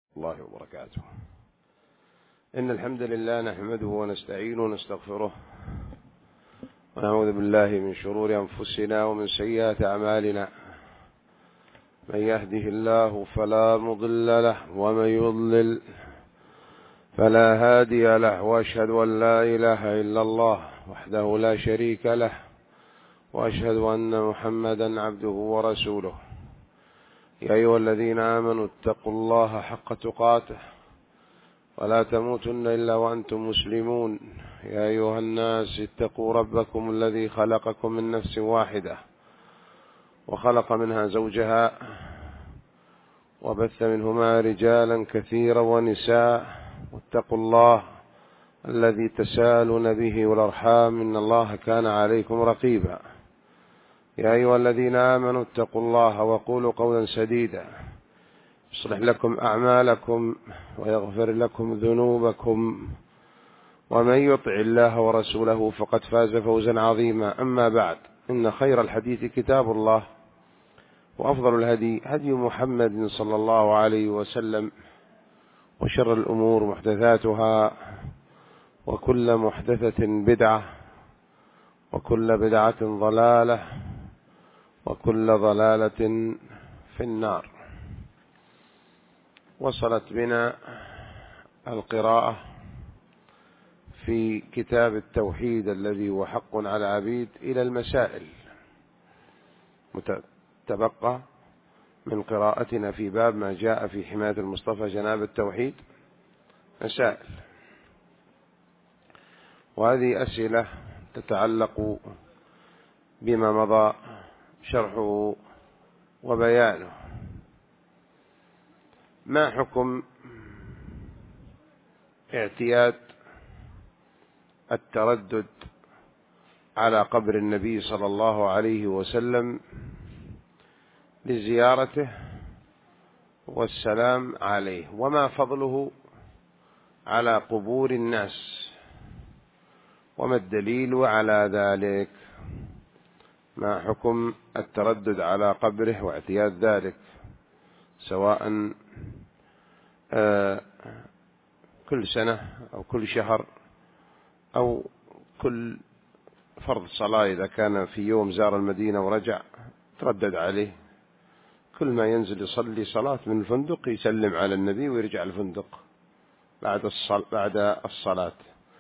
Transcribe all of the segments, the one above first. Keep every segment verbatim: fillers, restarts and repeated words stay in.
الله وبركاته. إن الحمد لله نحمده ونستعينه ونستغفره ونعوذ بالله من شرور أنفسنا ومن سيئات أعمالنا. من يهده الله فلا مضل له ومن يضلل فلا هادي له، وأشهد أن لا إله إلا الله وحده لا شريك له، وأشهد أن محمدا عبده ورسوله. يا أيها الذين آمنوا اتقوا الله حق تقاته ولا تموتن إلا وأنتم مسلمون. يا أيها الناس اتقوا ربكم الذي خلقكم من نفس واحدة وخلق منها زوجها وبث منهما رجالا كثيرا ونساء، واتقوا الله الذي تساءلون به والأرحام إن الله كان عليكم رقيبا. يا أيها الذين آمنوا اتقوا الله وقولوا قولا سديدا يصلح لكم أعمالكم ويغفر لكم ذنوبكم، ومن يطع الله ورسوله فقد فاز فوزا عظيما. أما بعد، إن خير الحديث كتاب الله، وأفضل الهدي هدي محمد صلى الله عليه وسلم، وشر الأمور محدثاتها، وكل محدثة بدعة، وكل بدعة ضلالة، وكل ضلالة في النار. وصلت بنا القراءة في كتاب التوحيد الذي هو حق على العبيد إلى المسائل. تبقى من قراءتنا في باب ما جاء في حماية المصطفى جناب التوحيد مسائل، وهذه أسئلة تتعلق بما مضى شرحه وبيانه. ما حكم اعتياد التردد على قبر النبي صلى الله عليه وسلم لزيارته والسلام عليه، وما فضله على قبور الناس، وما الدليل على ذلك؟ ما حكم التردد على قبره واعتياد ذلك، سواء آه كل سنة أو كل شهر أو كل فرض صلاة، إذا كان في يوم زار المدينة ورجع تردد عليه، كل ما ينزل يصلي صلاة من الفندق يسلم على النبي ويرجع الفندق بعد الصلاة, بعد الصلاة.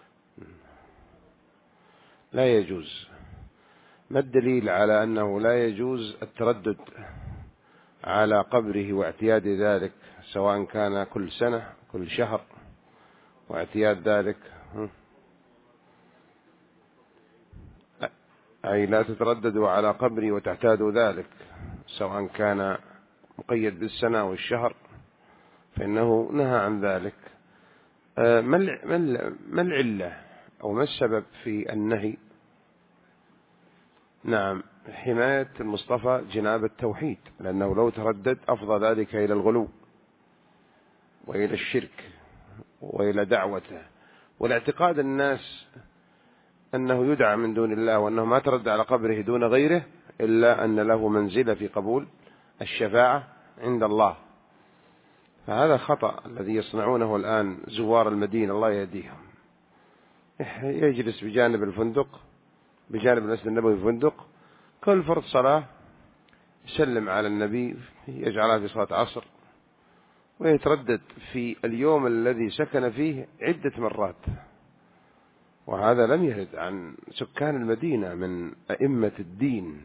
لا يجوز. ما الدليل على أنه لا يجوز التردد على قبره واعتياد ذلك، سواء كان كل سنة كل شهر واعتياد ذلك؟ أي لا تترددوا على قبري وتعتادوا ذلك، سواء كان مقيد بالسنة والشهر، فإنه نهى عن ذلك. ما العلة أو ما السبب في النهي؟ نعم، حماية المصطفى جناب التوحيد، لأنه لو تردد أفضى ذلك إلى الغلو وإلى الشرك وإلى دعوته والاعتقاد الناس أنه يدعى من دون الله، وأنه ما ترد على قبره دون غيره إلا أن له منزلة في قبول الشفاعة عند الله. فهذا خطأ الذي يصنعونه الآن زوار المدينة، الله يهديهم. يجلس بجانب الفندق، بجانب المسجد النبوي في الفندق، كل فرض صلاة يسلم على النبي، يجعلها في صلاة عصر، ويتردد في اليوم الذي سكن فيه عدة مرات. وهذا لم يرد عن سكان المدينة من أئمة الدين،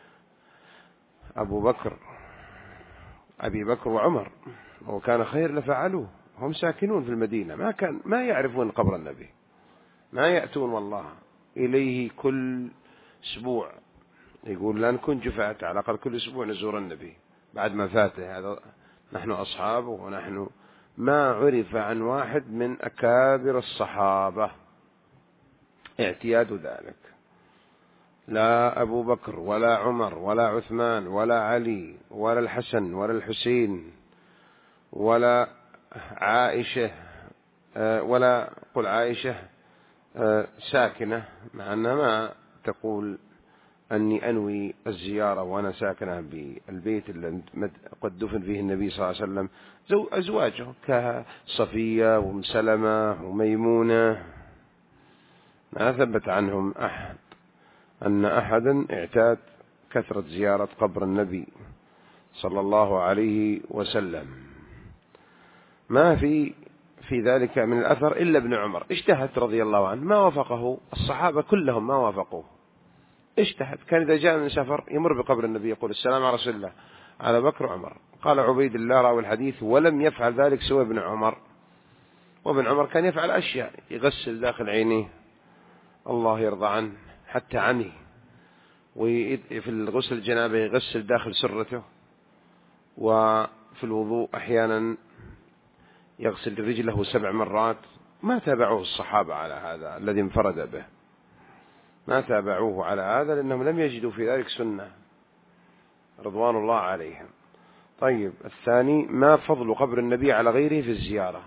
أبو بكر أبي بكر وعمر، وكان خير لفعلوه. هم ساكنون في المدينة، ما كان ما يعرفون قبر النبي، ما يأتون والله إليه كل أسبوع. يقول لا نكون جفعت، على الأقل كل أسبوع نزور النبي بعد ما فاته. هذا نحن أصحابه، ونحن ما عرف عن واحد من أكابر الصحابة اعتياد ذلك، لا أبو بكر ولا عمر ولا عثمان ولا علي ولا الحسن ولا الحسين ولا عائشة، ولا قل عائشة ساكنة، مع أنها ما تقول أني أنوي الزيارة وأنا ساكنة بالبيت اللي قد دفن فيه النبي صلى الله عليه وسلم أزواجه كصفية وأم سلمة وميمونة، ما ثبت عنهم أحد أن أحدا اعتاد كثرة زيارة قبر النبي صلى الله عليه وسلم. ما في في ذلك من الأثر إلا ابن عمر اجتهد رضي الله عنه، ما وافقه الصحابة كلهم، ما وافقوه، اجتهد. كان إذا جاء من سفر يمر بقبر النبي يقول السلام على رسول الله، على بكر وعمر. قال عبيد الله راوي الحديث: ولم يفعل ذلك سوى ابن عمر. وابن عمر كان يفعل أشياء، يغسل داخل عينيه الله يرضى عنه حتى عمي، وفي الغسل الجنابة يغسل داخل سرته، وفي الوضوء أحيانا يغسل رجله سبع مرات. ما تابعوه الصحابة على هذا الذي انفرد به، ما تابعوه على هذا لأنهم لم يجدوا في ذلك سنة رضوان الله عليهم. طيب الثاني: ما فضل قبر النبي على غيره في الزيارة؟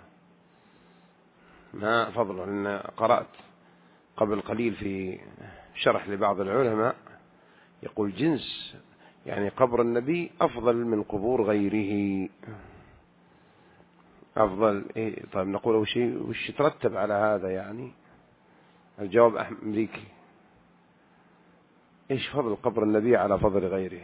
ما فضله؟ لأن قرأت قبل قليل في شرح لبعض العلماء يقول جنس، يعني قبر النبي أفضل من قبور غيره، أفضل. إيه؟ طيب نقول وش وش يترتب على هذا؟ يعني الجواب أمريكي. إيش فضل قبر النبي على فضل غيره؟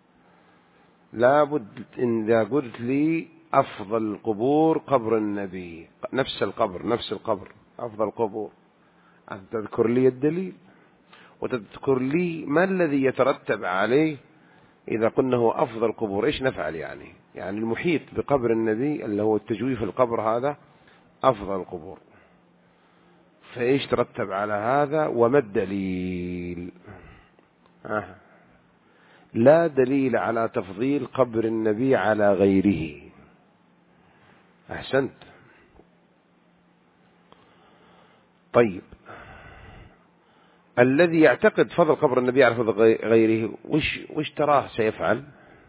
لابد إن إذا قلت لي أفضل قبور قبر النبي، نفس القبر نفس القبر أفضل قبور، أن تذكر لي الدليل وتذكر لي ما الذي يترتب عليه إذا قلنا هو أفضل قبور. إيش نفعل يعني؟ يعني المحيط بقبر النبي اللي هو التجويف القبر هذا أفضل القبور، فإيش ترتب على هذا وما الدليل؟ آه. لا دليل على تفضيل قبر النبي على غيره. أحسنت. طيب الذي يعتقد فضل قبر النبي على فضل غيره وش وش تراه سيفعل؟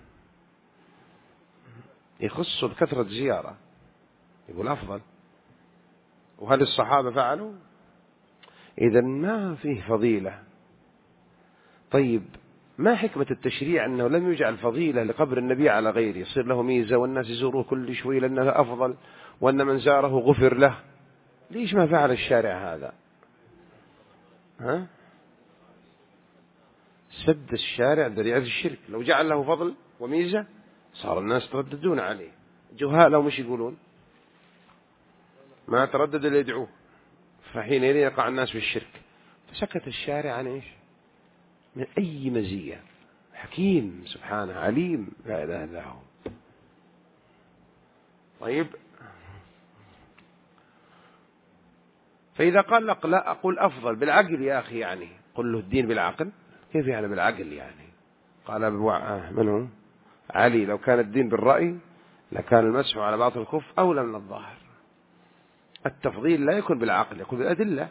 يخص بكثرة زيارة، يقول أفضل. وهل الصحابة فعلوا؟ إذا ما فيه فضيلة. طيب ما حكمة التشريع أنه لم يجعل فضيلة لقبر النبي على غيره، يصير له ميزة والناس يزوروه كل شوي لأنه أفضل، وأن من زاره غفر له؟ ليش ما فعل الشارع هذا؟ ها؟ سد الشارع ذريعة الشرك. لو جعل له فضل وميزة صار الناس ترددون عليه. جهال لو مش يقولون ما تردد اللي يدعوه، فحينئذ يقع الناس في الشرك. فسكت الشارع عن إيش؟ من أي مزية. حكيم سبحانه عليم لا إله إلا هو. طيب فإذا قال لك لا أقول أفضل بالعقل يا أخي، يعني قل له الدين بالعقل. كيف يعني بالعقل؟ يعني قال أبو من هو علي: لو كان الدين بالرأي لكان المسح على باطن الكف أولى من الظاهر. التفضيل لا يكون بالعقل، يكون بالأدلة.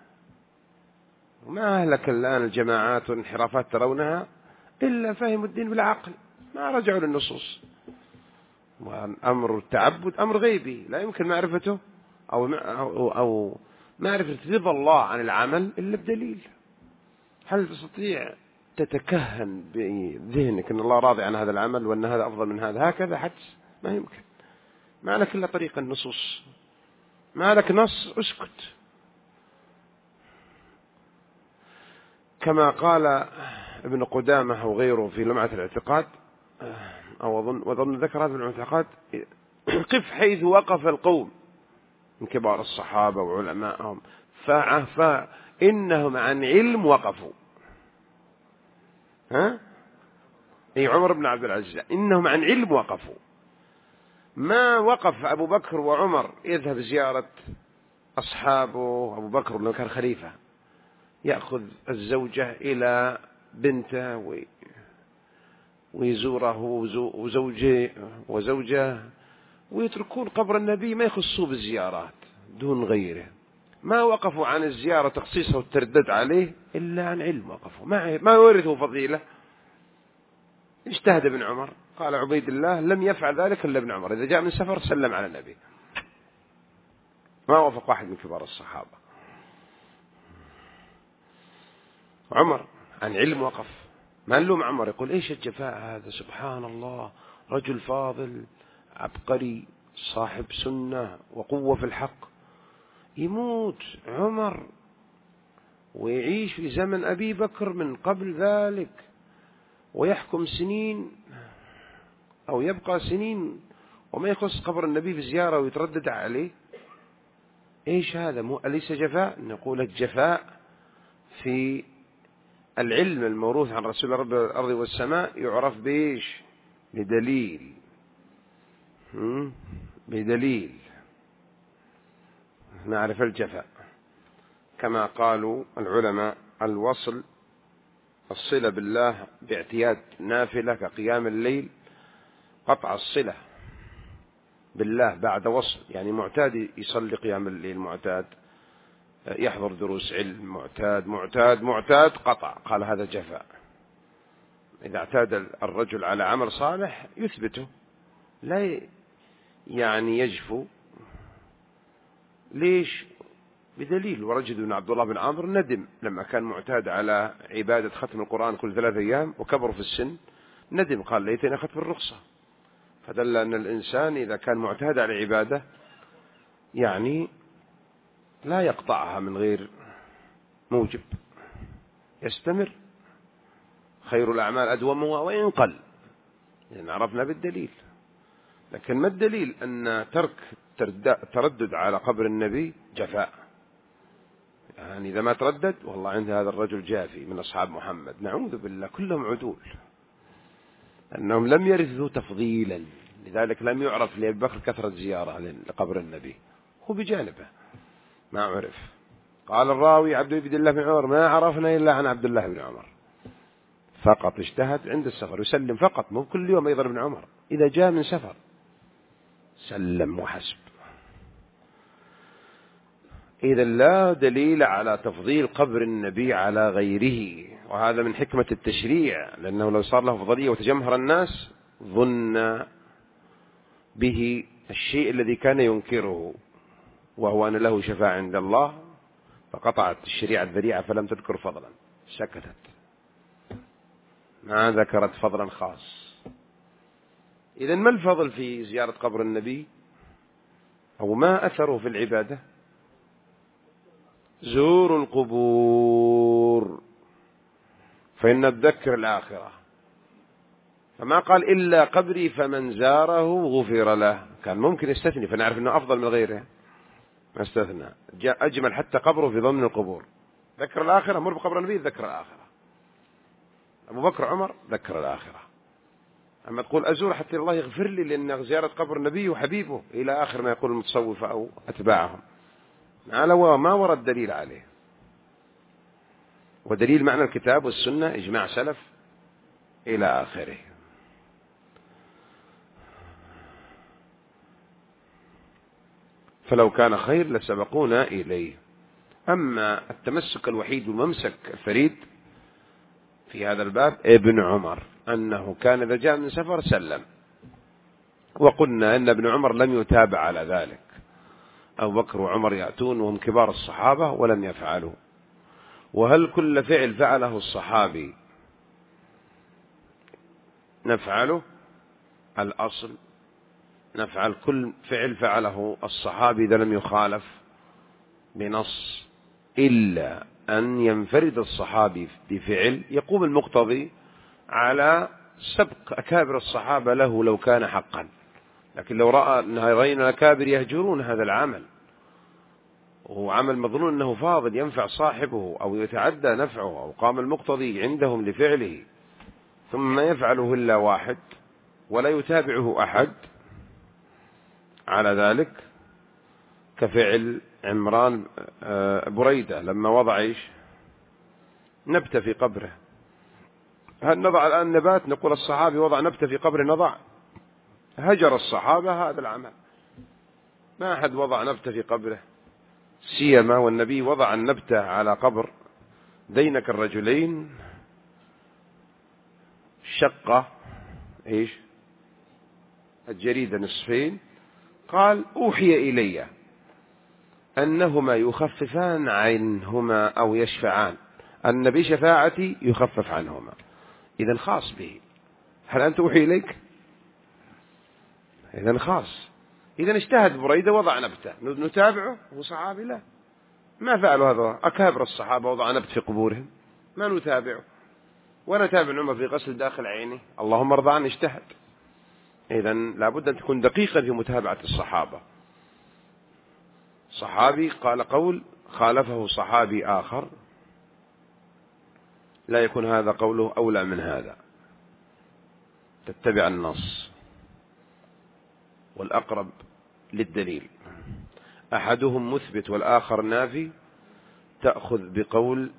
وما أهلك الآن الجماعات والانحرافات ترونها إلا فهم الدين بالعقل، ما رجعوا للنصوص. وأمر التعبد أمر غيبي لا يمكن معرفته أو, أو, أو معرفة رضا الله عن العمل إلا بدليل. هل تستطيع تتكهن بذهنك أن الله راضي عن هذا العمل وأن هذا أفضل من هذا هكذا حدس؟ ما يمكن. ما لك إلا طريق النصوص، ما لك نص اسكت. كما قال ابن قدامة وغيره في لمعة الاعتقاد، أو أظن وظن ذكر هذا الاعتقاد: قف حيث وقف القوم من كبار الصحابة وعلمائهم فإنهم عن علم وقفوا. ها؟ أي عمر بن عبد العزيز إنهم عن علم وقفوا. ما وقف أبو بكر وعمر يذهب زيارة أصحابه. أبو بكر لو كان خليفة يأخذ الزوجة إلى بنته ويزوره وزوجه وزوجه ويتركون قبر النبي، ما يخصوا بالزيارات دون غيره. ما وقفوا عن الزيارة تخصيصها والتردد عليه إلا عن علم وقفوا، ما ما ورثوا فضيلة. اجتهد ابن عمر، قال عبيد الله: لم يفعل ذلك إلا ابن عمر، إذا جاء من سفر سلم على النبي. ما وافق واحد من كبار الصحابة. عمر عن علم وقف، ما نلوم عمر، يقول إيش الجفاء هذا، سبحان الله، رجل فاضل عبقري صاحب سنة وقوة في الحق، يموت عمر ويعيش في زمن أبي بكر من قبل ذلك ويحكم سنين أو يبقى سنين وما يخص قبر النبي في زيارة ويتردد عليه. إيش هذا؟ مو أليس جفاء؟ نقول الجفاء في العلم الموروث عن رسول رب الأرض والسماء يعرف بإيش؟ بدليل، بدليل نعرف الجفاء. كما قالوا العلماء الوصل الصلة بالله باعتياد نافلة كقيام الليل، قطع الصلة بالله بعد وصل، يعني معتاد يصلي قيام الليل، معتاد يحضر دروس علم، معتاد معتاد معتاد قطع، قال هذا جفاء. إذا اعتاد الرجل على عمل صالح يثبته، لا يعني يجفو. ليش؟ بدليل. ورجد بن عبد الله بن عمرو ندم لما كان معتاد على عبادة ختم القرآن كل ثلاثة أيام وكبر في السن، ندم قال ليتني أخذت بالرخصة. فدل أن الإنسان إذا كان معتاد على عبادة يعني لا يقطعها من غير موجب، يستمر. خير الأعمال أدومها وإن قل، يعني عرفنا بالدليل. لكن ما الدليل أن ترك تردد على قبر النبي جفاء؟ يعني إذا ما تردد والله عند هذا الرجل جافي من أصحاب محمد، نعوذ بالله، كلهم عدول، أنهم لم يرثوا تفضيلا، لذلك لم يعرف لأبي بكر كثرة زيارة لقبر النبي، هو بجانبه ما عرف. قال الراوي عبد الله بن عمر ما عرفنا إلا عن عبد الله بن عمر، فقط اجتهد عند السفر يسلم فقط، مو كل يوم يضرب ابن عمر، إذا جاء من سفر سلم وحسب. إذا لا دليل على تفضيل قبر النبي على غيره، وهذا من حكمة التشريع، لأنه لو صار له فضلية وتجمهر الناس ظن به الشيء الذي كان ينكره، وهو أن له شفاعة عند الله، فقطعت الشريعة الذريعة فلم تذكر فضلا، سكتت، ما ذكرت فضلا خاص. إذن ما الفضل في زيارة قبر النبي، أو ما أثره في العبادة؟ زوروا القبور فإن الذكر الآخرة، فما قال إلا قبري فمن زاره غفر له، كان ممكن يستثني فنعرف أنه أفضل من غيره، ما استثنى، جاء أجمل حتى قبره في ضمن القبور. ذكر الآخرة، مر بقبر النبي ذكر الآخرة، أبو بكر عمر ذكر الآخرة. أما تقول أزور حتى الله يغفر لي لأن زيارة قبر النبي وحبيبه إلى آخر ما يقول المتصوفة أو أتباعهم، على ما ورد دليل عليه، ودليل معنى الكتاب والسنة إجماع سلف إلى آخره. فلو كان خير لسبقونا إليه. أما التمسك الوحيد والممسك الفريد في هذا الباب ابن عمر، أنه كان إذا جاء من سفر سلم، وقلنا أن ابن عمر لم يتابع على ذلك، أبو بكر وعمر يأتون وهم كبار الصحابة ولم يفعلوا. وهل كل فعل فعله الصحابي نفعله؟ الأصل نفعل كل فعل فعله الصحابي إذا لم يخالف بنص، إلا أن ينفرد الصحابي بفعل يقوم المقتضي على سبق أكابر الصحابة له لو كان حقا. لكن لو رأى أن رأينا الأكابر يهجرون هذا العمل وهو عمل مظنون أنه فاضل ينفع صاحبه أو يتعدى نفعه، أو قام المقتضي عندهم لفعله ثم ما يفعله إلا واحد ولا يتابعه أحد على ذلك، كفعل عمران بريدة لما وضع إيش نبتة في قبره. هل نضع الآن نبات نقول الصحابي وضع نبتة في قبره؟ نضع، هجر الصحابة هذا العمل، ما أحد وضع نبتة في قبره، سيما والنبي وضع النبتة على قبر دينك الرجلين، شقة إيش الجريدة نصفين، قال أوحي إلي أنهما يخففان عنهما أو يشفعان، النبي شفاعتي يخفف عنهما، إذن خاص به. هل أنت أوحي إليك؟ إذن خاص. إذن اجتهد بريدة وضع نبته، نتابعه؟ هو صحابي؟ لا، ما فعلوا هذا. أكابر الصحابة وضع نبت في قبورهم، ما نتابعه. ونتابع عمر في غسل داخل عينه، اللهم ارضى عنه، اجتهد. إذن لابد أن تكون دقيقا في متابعة الصحابة. صحابي قال قول خالفه صحابي آخر، لا يكون هذا قوله أولى من هذا. تتبع النص والأقرب للدليل. أحدهم مثبت والآخر نافي، تأخذ بقول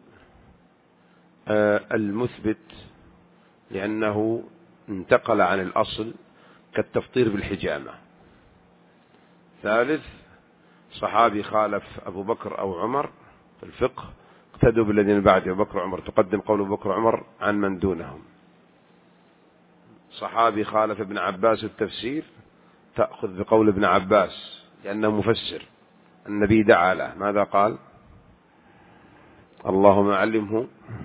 المثبت لأنه انتقل عن الأصل، كالتفطير بالحجامة. ثالث، صحابي خالف أبو بكر أو عمر في الفقه، اقتدوا بالذين بعد أبو بكر وعمر، تقدم قول أبو بكر وعمر عن من دونهم. صحابي خالف ابن عباس التفسير، تأخذ بقول ابن عباس لأنه مفسر، النبي دعا له، ماذا قال؟ اللهم علمه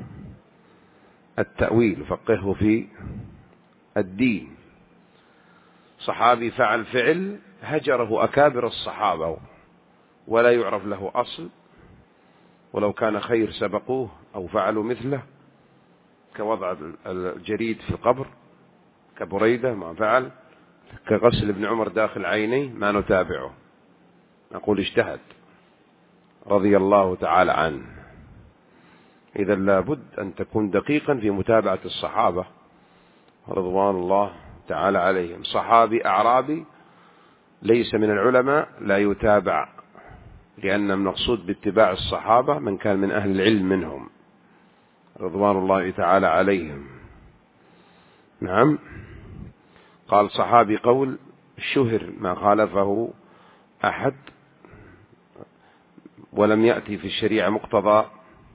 التأويل فقهه في الدين. صحابي فعل فعل هجره أكابر الصحابة ولا يعرف له أصل، ولو كان خير سبقوه أو فعلوا مثله، كوضع الجريد في القبر، كبريدة ما فعل، كغسل ابن عمر داخل عينيه، ما نتابعه، نقول اجتهد رضي الله تعالى عنه. إذا لابد أن تكون دقيقا في متابعة الصحابة رضوان الله تعالى عليهم. صحابي أعرابي ليس من العلماء لا يتابع، لأن المقصود باتباع الصحابة من كان من أهل العلم منهم رضوان الله تعالى عليهم. نعم. قال صحابي قول شهر ما خالفه أحد ولم يأتي في الشريعة مقتضى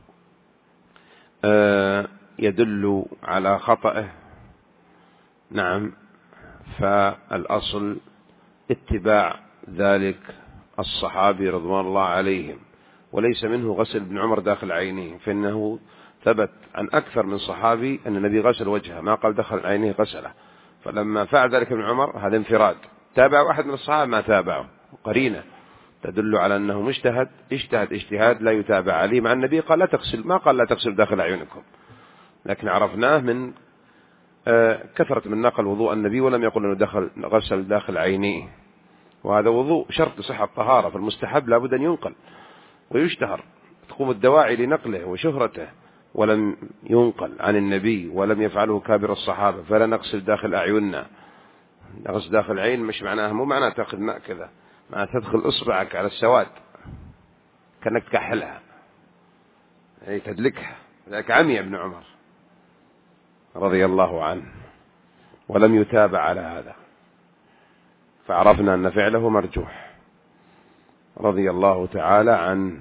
يدل على خطأه. نعم. فالأصل اتباع ذلك الصحابي رضوان الله عليهم، وليس منه غسل ابن عمر داخل عينيه، فإنه ثبت عن أكثر من صحابي أن النبي غسل وجهه، ما قال دخل عينيه غسله. فلما فعل ذلك ابن عمر هذا انفراد، تابع واحد من الصحابة ما تابعه، قرينة تدل على أنه مجتهد، اجتهد اجتهاد لا يتابع عليه، مع النبي قال لا تغسل، ما قال لا تغسل داخل عيونكم، لكن عرفناه من كثرة من نقل وضوء النبي ولم يقل أنه دخل غسل داخل عينيه، وهذا وضوء شرط صحة الطهارة، فالمستحب لابد أن ينقل ويشتهر، تقوم الدواعي لنقله وشهرته، ولم ينقل عن النبي ولم يفعله كابر الصحابة. فلا نغسل داخل أعيننا، نغسل داخل عين مش معناها، مو معناها تأخذ ماء كذا، ما تدخل إصبعك على السواد كأنك تكحلها، أي تدلكها. ذلك عمي ابن عمر رضي الله عنه ولم يتابع على هذا، فعرفنا أن فعله مرجوح رضي الله تعالى عنه.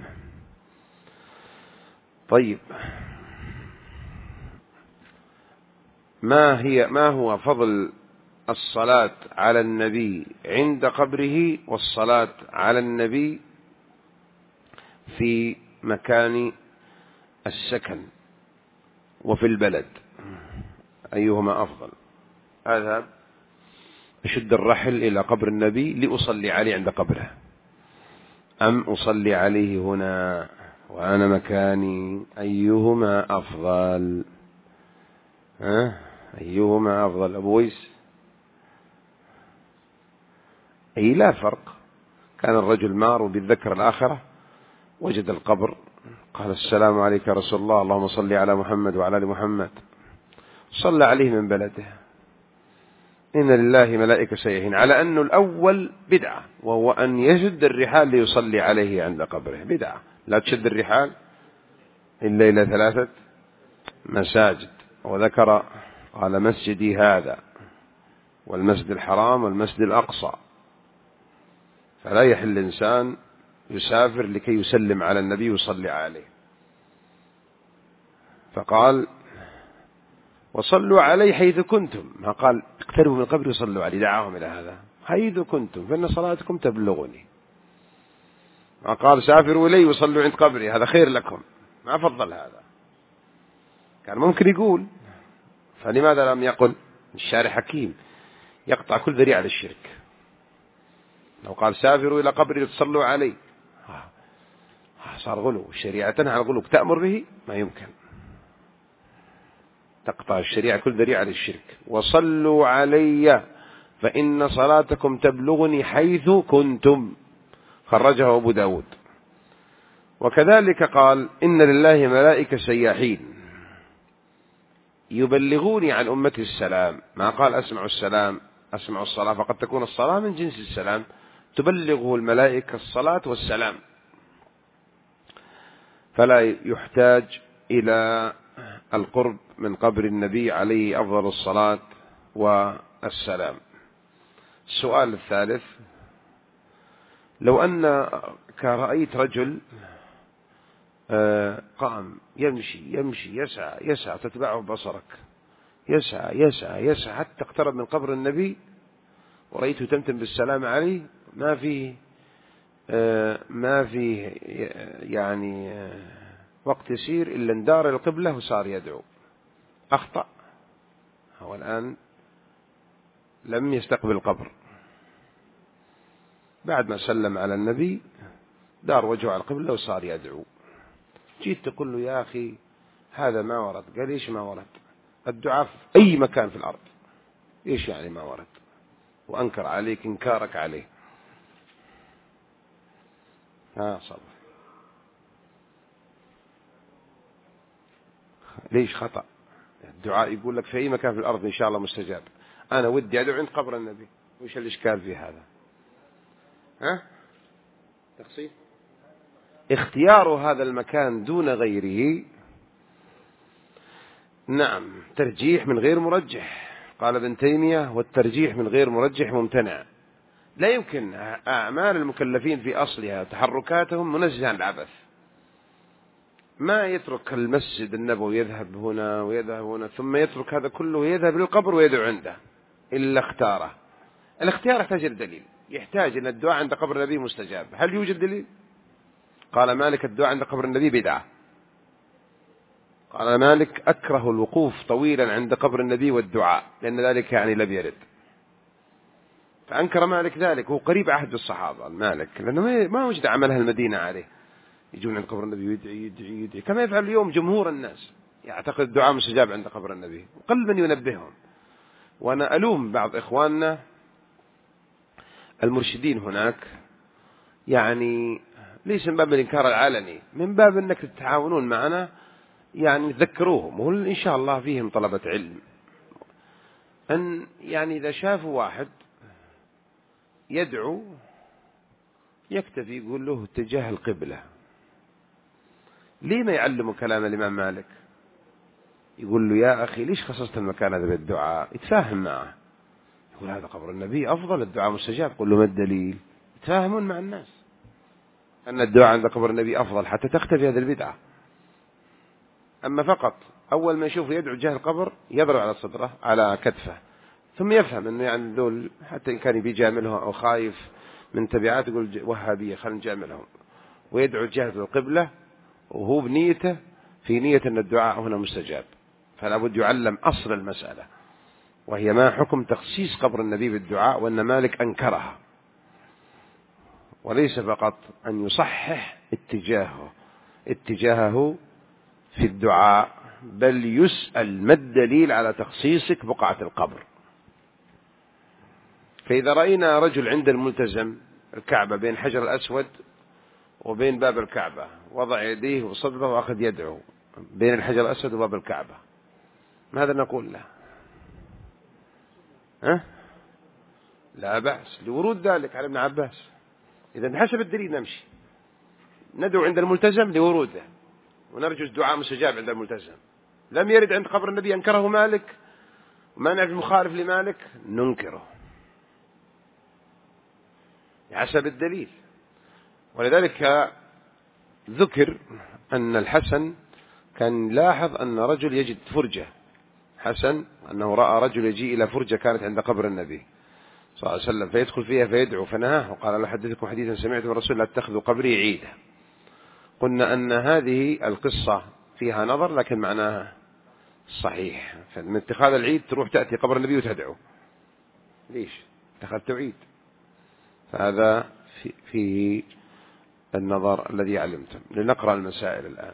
طيب، ما هي ما هو فضل الصلاة على النبي عند قبره والصلاة على النبي في مكان السكن وفي البلد؟ أيهما أفضل؟ أذهب أشد الرحل إلى قبر النبي لأصلي عليه عند قبره، أم أصلي عليه هنا وأنا مكاني؟ أيهما أفضل؟ ها؟ أيهما أفضل؟ أبو ويس؟ أي لا فرق. كان الرجل مار بالذكر الآخرة، وجد القبر، قال السلام عليك يا رسول الله، اللهم صل على محمد وعلى آل محمد، صلى عليه من بلده. إن لله ملائكة سيئين، على أنه الأول بدعة، وهو أن يشد الرحال ليصلي عليه عند قبره، بدعة. لا تشد الرحال إلا إلى ثلاثة مساجد، وذكر قال مسجدي هذا والمسجد الحرام والمسجد الأقصى. فلا يحل الإنسان يسافر لكي يسلم على النبي ويصلي عليه. فقال وصلوا عليه حيث كنتم، ما قال اقتربوا من القبر وصلوا عليه، دعاهم إلى هذا، حيث كنتم فإن صلاتكم تبلغني. ما قال سافروا إليه وصلوا عند قبري، هذا خير لكم، ما فضل هذا. كان ممكن يقول فلماذا لم يقل؟ الشارع حكيم يقطع كل ذريعة للشرك. لو قال سافروا إلى قبري تصلوا عليه صار غلو. الشريعة تنهى عن الغلو، تأمر به ما يمكن. تقطع الشريعة كل ذريعة للشرك. وصلوا علي فإن صلاتكم تبلغني حيث كنتم، خرجه أبو داود. وكذلك قال إن لله ملائكة سياحين يبلغوني عن أمتي السلام، ما قال أسمع السلام أسمع الصلاة، فقد تكون الصلاة من جنس السلام، تبلغه الملائكة الصلاة والسلام، فلا يحتاج إلى القرب من قبر النبي عليه أفضل الصلاة والسلام. السؤال الثالث: لو أنك رأيت رجل قام يمشي يمشي يسعى يسعى تتبعه بصرك، يسعى يسعى يسعى حتى اقترب من قبر النبي ورأيته تمتم بالسلام عليه، ما فيه ما فيه يعني وقت يسير إلا اندار القبلة وصار يدعو، أخطأ. هو الآن لم يستقبل القبر، بعد ما سلم على النبي دار وجهه على القبلة وصار يدعو. جيت تقول له يا أخي هذا ما ورد. قال إيش ما ورد؟ الدعاء في أي مكان في الأرض. إيش يعني ما ورد؟ وأنكر عليك إنكارك عليه. ها صبر. ليش خطأ؟ الدعاء يقول لك في أي مكان في الأرض إن شاء الله مستجاب. أنا ودي أدعو عند قبر النبي، وإيش الإشكال في هذا؟ ها؟ تخصيص اختيار هذا المكان دون غيره، نعم، ترجيح من غير مرجح. قال ابن تيمية: والترجيح من غير مرجح ممتنع. لا يمكن أعمال المكلفين في أصلها تحركاتهم منزهة عن العبث. ما يترك المسجد النبوي يذهب هنا ويذهب هنا ثم يترك هذا كله ويذهب للقبر ويدعو عنده إلا اختاره. الاختيار يحتاج الدليل، يحتاج أن الدعاء عند قبر النبي مستجاب. هل يوجد دليل؟ قال مالك: الدعاء عند قبر النبي بدعة. قال مالك: أكره الوقوف طويلا عند قبر النبي والدعاء، لأن ذلك يعني لم يرد. فأنكر مالك ذلك، وهو قريب عهد الصحابة مالك، لأنه ما وجد عملها المدينة عليه. يجون عند قبر النبي ويدعي يدعي يدعي كما يفعل اليوم جمهور الناس، يعتقد الدعاء مستجاب عند قبر النبي، وقل من ينبههم. وأنا ألوم بعض إخواننا المرشدين هناك، يعني ليس من باب الإنكار العلني، من باب أنك تتعاونون معنا، يعني تذكروهم، وهل إن شاء الله فيهم طلبة علم، أن يعني إذا شافوا واحد يدعو يكتفي يقول له اتجاه القبلة. ليه ما يعلموا كلام الإمام مالك؟ يقول له يا أخي ليش خصصت المكان هذا بالدعاء؟ يتفاهم معه، يقول هذا قبر النبي أفضل، الدعاء مستجاب. قل له ما الدليل؟ يتفاهمون مع الناس أن الدعاء عند قبر النبي أفضل حتى تختفي هذه البدعة. أما فقط أول ما يشوف يدعو جهة القبر يضرب على صدره على كتفه، ثم يفهم أنه يعني ذول حتى إن كان بيجاملهم أو خايف من تبعات يقول وهابية خلينا نجاملهم، ويدعو جهة القبلة وهو بنيته في نية أن الدعاء هنا مستجاب. فلا بد يعلم أصل المسألة، وهي ما حكم تخصيص قبر النبي بالدعاء، وأن مالك أنكرها، وليس فقط أن يصحح اتجاهه اتجاهه في الدعاء، بل يسأل ما الدليل على تخصيصك بقعة القبر. فإذا رأينا رجل عند الملتزم الكعبة بين حجر الأسود وبين باب الكعبة وضع يديه وصدره وأخذ يدعو بين الحجر الأسود وباب الكعبة، ماذا نقول له؟ ها؟ لا بأس لورود ذلك على ابن عباس. إذا حسب الدليل نمشي، ندعو عند الملتزم لوروده ونرجو الدعاء مستجاب عند الملتزم. لم يرد عند قبر النبي أنكره مالك وما نعرف مخالف لمالك ننكره حسب الدليل. ولذلك ذكر أن الحسن كان لاحظ أن رجل يجد فرجة، حسن أنه رأى رجل يجي إلى فرجة كانت عند قبر النبي صلى الله عليه وسلم فيدخل فيها فيدعو فنهاه وقال له حدثكم حديثا سمعت من رسول الله اتخذوا قبري عيدا. قلنا أن هذه القصة فيها نظر لكن معناها صحيح. فمن اتخاذ العيد تروح تأتي قبر النبي وتدعو، ليش اتخذت عيد؟ فهذا في فيه النظر الذي علمتم. لنقرأ المسائل الآن.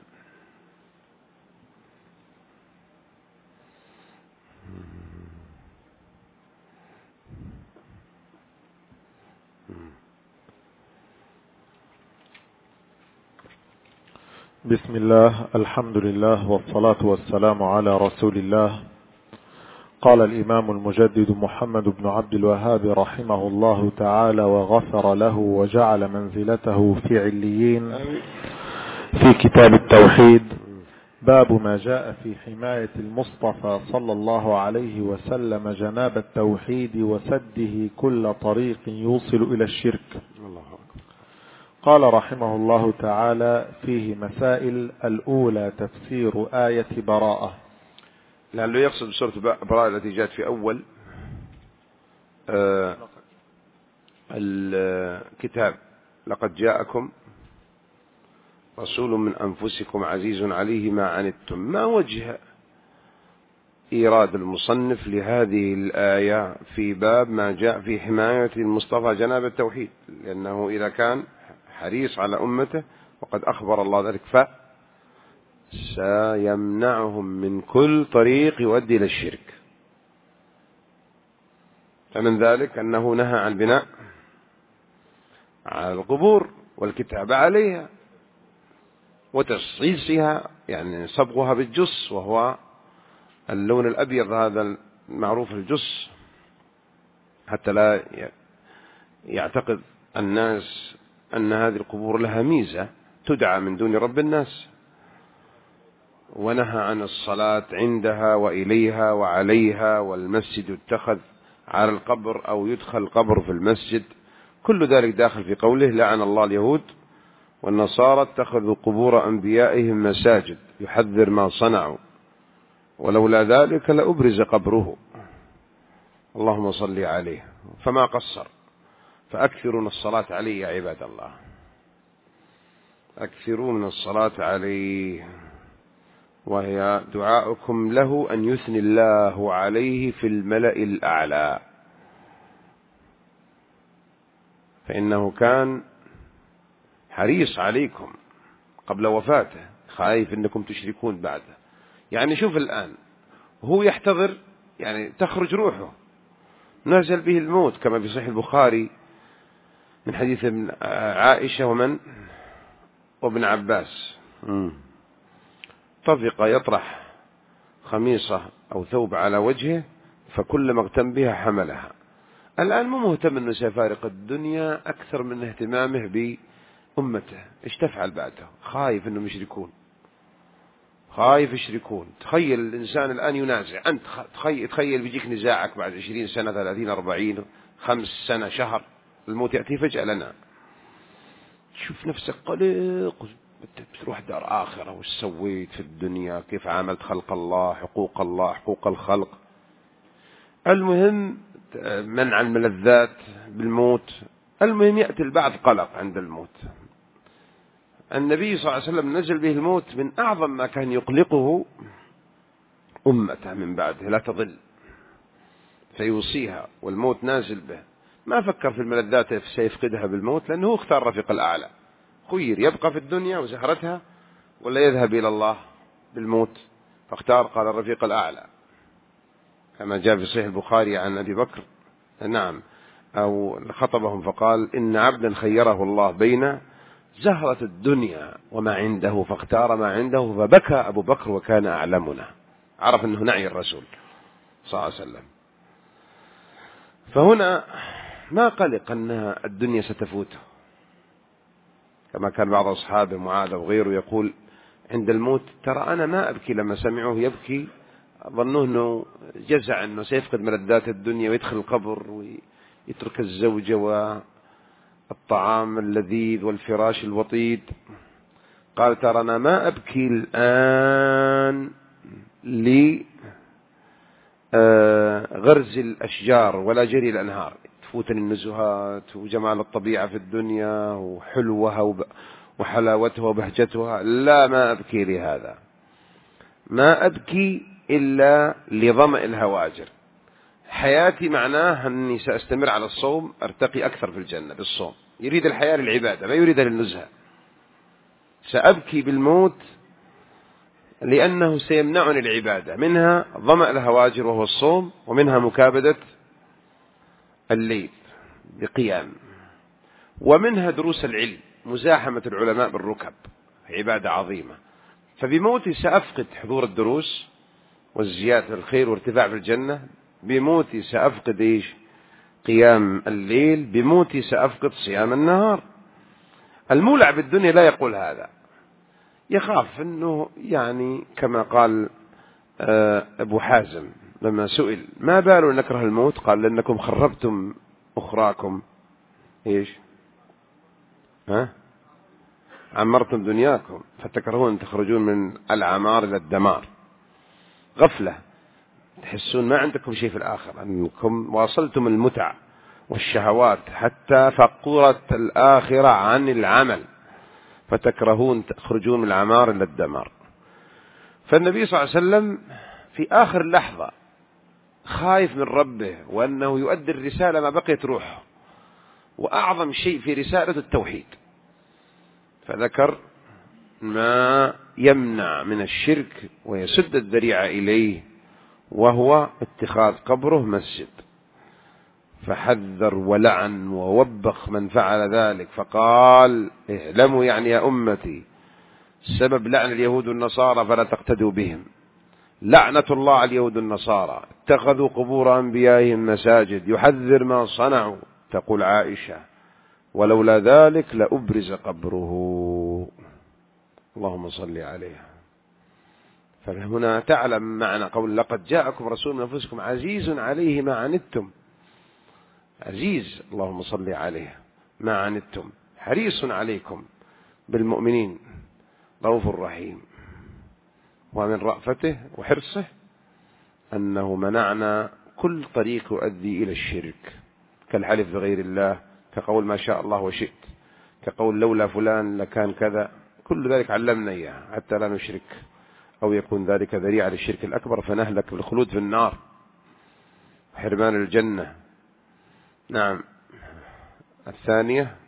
بسم الله، الحمد لله، والصلاة والسلام على رسول الله. قال الإمام المجدد محمد بن عبد الوهاب رحمه الله تعالى وغفر له وجعل منزلته في عليين، في كتاب التوحيد، باب ما جاء في حماية المصطفى صلى الله عليه وسلم جناب التوحيد وسده كل طريق يوصل إلى الشرك. قال رحمه الله تعالى: فيه مسائل. الأولى تفسير آية براءة، لأنه يقصد بسورة براءة التي جاءت في أول آه الكتاب: لقد جاءكم رسول من أنفسكم عزيز عليه ما عنتم. ما وجه إيراد المصنف لهذه الآية في باب ما جاء في حماية المصطفى جناب التوحيد؟ لأنه إذا كان حريص على أمته وقد أخبر الله ذلك فسيمنعهم من كل طريق يؤدي إلى الشرك. فمن ذلك أنه نهى عن بناء على القبور والكتابة عليها وتصيصها، يعني صبغها بالجص، وهو اللون الأبيض هذا المعروف الجص، حتى لا يعتقد الناس أن هذه القبور لها ميزة تدعى من دون رب الناس. ونهى عن الصلاة عندها وإليها وعليها، والمسجد يتخذ على القبر أو يدخل القبر في المسجد. كل ذلك داخل في قوله: لعن الله اليهود والنصارى اتخذوا قبور أنبيائهم مساجد، يحذر ما صنعوا، ولولا ذلك لأبرز قبره. اللهم صل عليه. فما قصر. فأكثروا من الصلاة عليه يا عباد الله، أكثروا من الصلاة عليه، وهي دعاؤكم له أن يثني الله عليه في الملأ الأعلى، فإنه كان حريص عليكم قبل وفاته، خايف أنكم تشركون بعده. يعني شوف الآن هو يحتضر، يعني تخرج روحه، نزل به الموت كما في صحيح البخاري من حديث عائشة ومن وابن عباس. طفق يطرح خميصة أو ثوب على وجهه، فكلما اغتم بها حملها. الآن مو مهتم أنه سيفارق الدنيا أكثر من اهتمامه بأمته. إيش تفعل بعده؟ خايف أنهم يشركون، خايف يشركون. تخيل الإنسان الآن ينازع، أنت تخيل, تخيل بيجيك نزاعك بعد عشرين سنة، ثلاثين، أربعين، خمس سنة، شهر، الموت يأتي فجأة لنا. تشوف نفسك قلق، بتروح دار آخرة، وش سويت في الدنيا، كيف عاملت خلق الله، حقوق الله، حقوق الخلق. المهم منع الملذات بالموت. المهم يأتي البعض قلق عند الموت. النبي صلى الله عليه وسلم نزل به الموت من أعظم ما كان يقلقه أمته من بعده، لا تضل، فيوصيها والموت نازل به. ما فكر في الملذات سيفقدها بالموت، لأنه اختار رفيق الأعلى. خير يبقى في الدنيا وزهرتها ولا يذهب إلى الله بالموت، فاختار قال الرفيق الأعلى، كما جاء في صحيح البخاري عن أبي بكر، نعم، أو خطبهم فقال: إن عبدا خيره الله بين زهرة الدنيا وما عنده فاختار ما عنده، فبكى أبو بكر وكان أعلمنا. عرف أنه نعي الرسول صلى الله عليه وسلم. فهنا ما قلق أن الدنيا ستفوته، كما كان بعض أصحابه معاذ وغيره يقول عند الموت: ترى أنا ما أبكي لما سمعوه يبكي، ظنوه أنه جزع أنه سيفقد ملذات الدنيا ويدخل القبر ويترك الزوجة والطعام اللذيذ والفراش الوطيد. قال: ترى أنا ما أبكي الآن لغرز الأشجار ولا جري الأنهار، تفوتني النزهات وجمال الطبيعة في الدنيا وحلوها وحلاوتها وبهجتها، لا، ما أبكي لهذا. ما أبكي إلا لظمأ الهواجر. حياتي معناه أني سأستمر على الصوم، أرتقي أكثر في الجنة بالصوم. يريد الحياة للعبادة، ما يريد للنزهة. سأبكي بالموت لأنه سيمنعني العبادة، منها ظمأ الهواجر وهو الصوم، ومنها مكابدة الليل بقيام، ومنها دروس العلم، مزاحمة العلماء بالركب، عبادة عظيمة. فبموتي سأفقد حضور الدروس والزيادة في الخير وارتفاع في الجنة. بموتي سأفقد إيش؟ قيام الليل. بموتي سأفقد صيام النهار. المولع بالدنيا لا يقول هذا، يخاف أنه يعني كما قال أبو حازم لما سئل ما بال نكره الموت، قال لأنكم خربتم أخراكم إيش ها عمرتم دنياكم فتكرهون أن تخرجون من العمار إلى الدمار. غفلة، تحسون ما عندكم شيء في الآخرة، أنكم واصلتم المتع والشهوات حتى فقرت الآخرة عن العمل، فتكرهون تخرجون من العمار إلى الدمار. فالنبي صلى الله عليه وسلم في آخر لحظة خايف من ربه وأنه يؤدي الرسالة ما بقيت روحه، وأعظم شيء في رسالة التوحيد، فذكر ما يمنع من الشرك ويسد الذريعة إليه، وهو اتخاذ قبره مسجد. فحذر ولعن ووبخ من فعل ذلك، فقال اعلموا يعني يا أمتي سبب لعن اليهود والنصارى فلا تقتدوا بهم. لعنة الله على اليهود والنصارى، اتخذوا قبور أنبيائهم مساجد، يحذر ما صنعوا. تقول عائشة ولولا ذلك لأبرز قبره. اللهم صل عليه. فهنا تعلم معنى قول لقد جاءكم رسول من أنفسكم عزيز عليه ما عنتم. عزيز، اللهم صل عليه، ما عنتم، حريص عليكم بالمؤمنين، رؤوف رحيم. ومن رأفته وحرصه أنه منعنا كل طريق يؤدي إلى الشرك، كالحلف بغير الله، كقول ما شاء الله وشئت، كقول لولا فلان لكان كذا. كل ذلك علمنا إياه حتى لا نشرك أو يكون ذلك ذريعة للشرك الأكبر فنهلك بالخلود في النار، حرمان الجنة. نعم. الثانية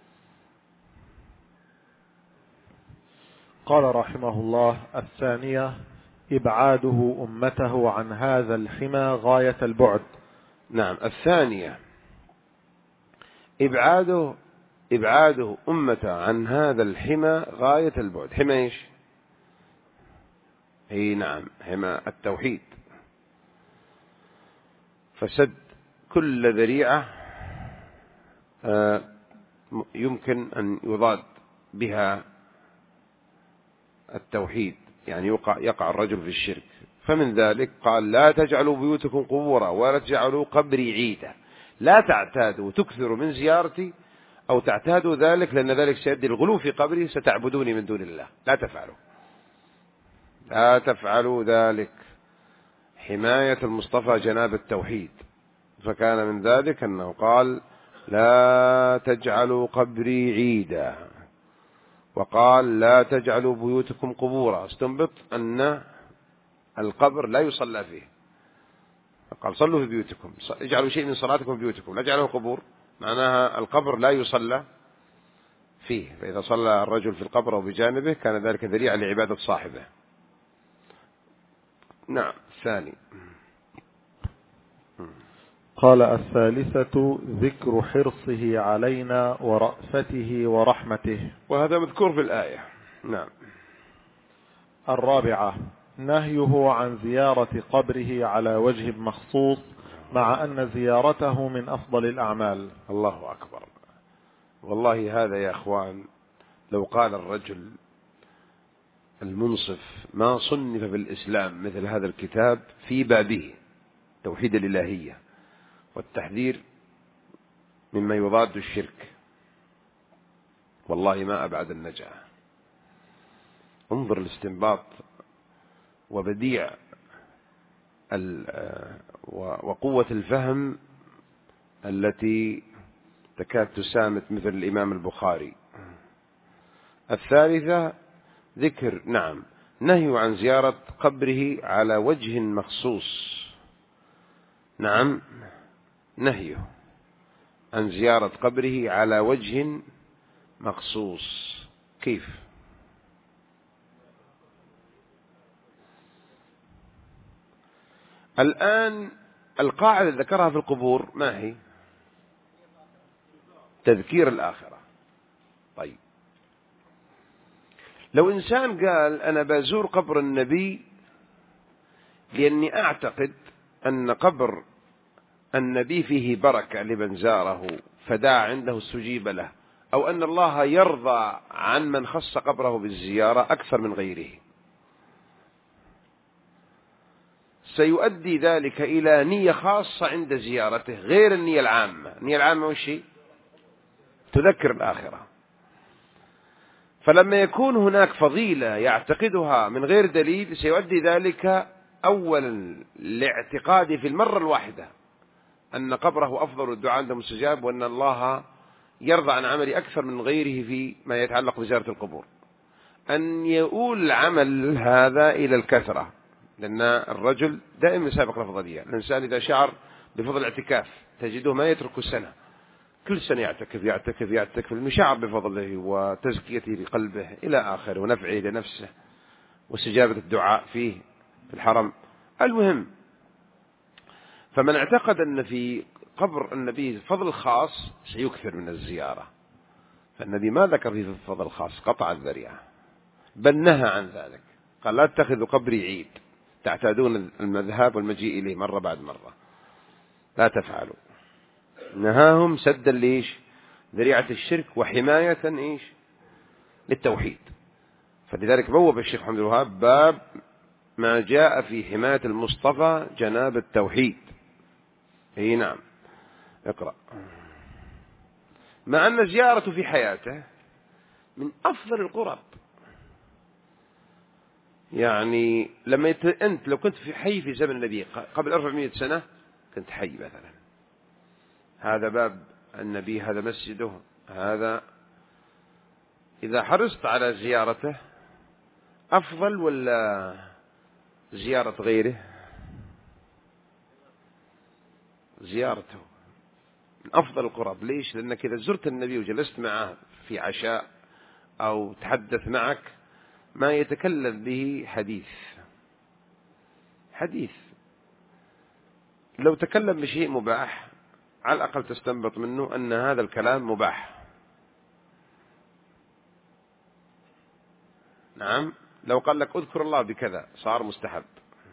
قال رحمه الله: الثانية إبعاده أمته عن هذا الحمى غاية البعد. نعم. الثانية إبعاده إبعاده أمته عن هذا الحمى غاية البعد. حمى إيش؟ هي نعم حمى التوحيد، فسد كل ذريعة يمكن أن يضاد بها التوحيد، يعني يقع, يقع الرجل في الشرك. فمن ذلك قال لا تجعلوا بيوتكم قبورا ولا تجعلوا قبري عيدا. لا تعتادوا تكثروا من زيارتي أو تعتادوا ذلك، لأن ذلك سيؤدي الغلو في قبري، ستعبدوني من دون الله. لا تفعلوا لا تفعلوا ذلك. حماية المصطفى جناب التوحيد. فكان من ذلك أنه قال لا تجعلوا قبري عيدا، وقال لا تجعلوا بيوتكم قبورا. استنبط أن القبر لا يصلى فيه، فقال صلوا في بيوتكم، اجعلوا شيء من صلاتكم في بيوتكم، لا تجعلوا قبور. معناها القبر لا يصلى فيه، فإذا صلى الرجل في القبر أو بجانبه كان ذلك ذريعة لعبادة صاحبه. نعم. الثاني قال: الثالثة ذكر حرصه علينا ورأفته ورحمته، وهذا مذكور في الآية. نعم. الرابعة نهيه عن زيارة قبره على وجه مخصوص، مع أن زيارته من أفضل الأعمال. الله أكبر. والله هذا يا أخوان لو قال الرجل المنصف ما صنف في الإسلام مثل هذا الكتاب في بابه توحيد الإلهية والتحذير مما يضاد الشرك، والله ما أبعد النجاة. انظر الاستنباط وبديع وقوة الفهم التي تكاد تسامت مثل الإمام البخاري. الثالثة ذكر نعم نهي عن زيارة قبره على وجه مخصوص. نعم، نهي عن زيارة قبره على وجه مخصوص. كيف؟ الآن القاعدة ذكرها في القبور ما هي؟ تذكير الآخرة. طيب، لو إنسان قال أنا بزور قبر النبي لأني أعتقد أن قبر النبي فيه بركة لمن زاره فدعا عنده استجيب له، أو أن الله يرضى عن من خص قبره بالزيارة أكثر من غيره، سيؤدي ذلك إلى نية خاصة عند زيارته غير النية العامة. النية العامة وش هي؟ تذكر الآخرة. فلما يكون هناك فضيلة يعتقدها من غير دليل سيؤدي ذلك أولا لاعتقاده في المرة الواحدة أن قبره أفضل والدعاء عنده مستجاب، وأن الله يرضى عن عملي أكثر من غيره في ما يتعلق بزيارة القبور، أن يؤول العمل هذا إلى الكثرة، لأن الرجل دائما يسابق الأفضلية. الإنسان إذا شعر بفضل الاعتكاف تجده ما يترك السنة، كل سنة يعتكف يعتكف يعتكف المشاعر بفضله وتزكيته لقلبه إلى آخره ونفعه لنفسه واستجابة الدعاء فيه في الحرم. المهم، فمن اعتقد أن في قبر النبي فضل خاص سيكثر من الزيارة، فالنبي ما ذكر فيه فضل خاص، قطع الذريعة، بل نهى عن ذلك. قال لا تتخذوا قبري عيد تعتادون المذهب والمجيء إليه مرة بعد مرة، لا تفعلوا. نهاهم سدا ليش؟ ذريعة الشرك وحماية إيش؟ للتوحيد. فلذلك بوب الشيخ محمد الوهاب باب ما جاء في حماية المصطفى جناب التوحيد. اي نعم، اقرأ. مع أن زيارته في حياته من أفضل القرب. يعني لما يت... أنت لو كنت في حي في زمن النبي قبل أربعمائة سنة كنت حي مثلا، هذا باب النبي، هذا مسجده، هذا إذا حرصت على زيارته أفضل ولا زيارة غيره؟ زيارته من أفضل القرب. ليش؟ لأنك إذا زرت النبي وجلست معه في عشاء أو تحدث معك ما يتكلم به حديث حديث لو تكلم بشيء مباح على الأقل تستنبط منه أن هذا الكلام مباح. نعم، لو قال لك اذكر الله بكذا صار مستحب،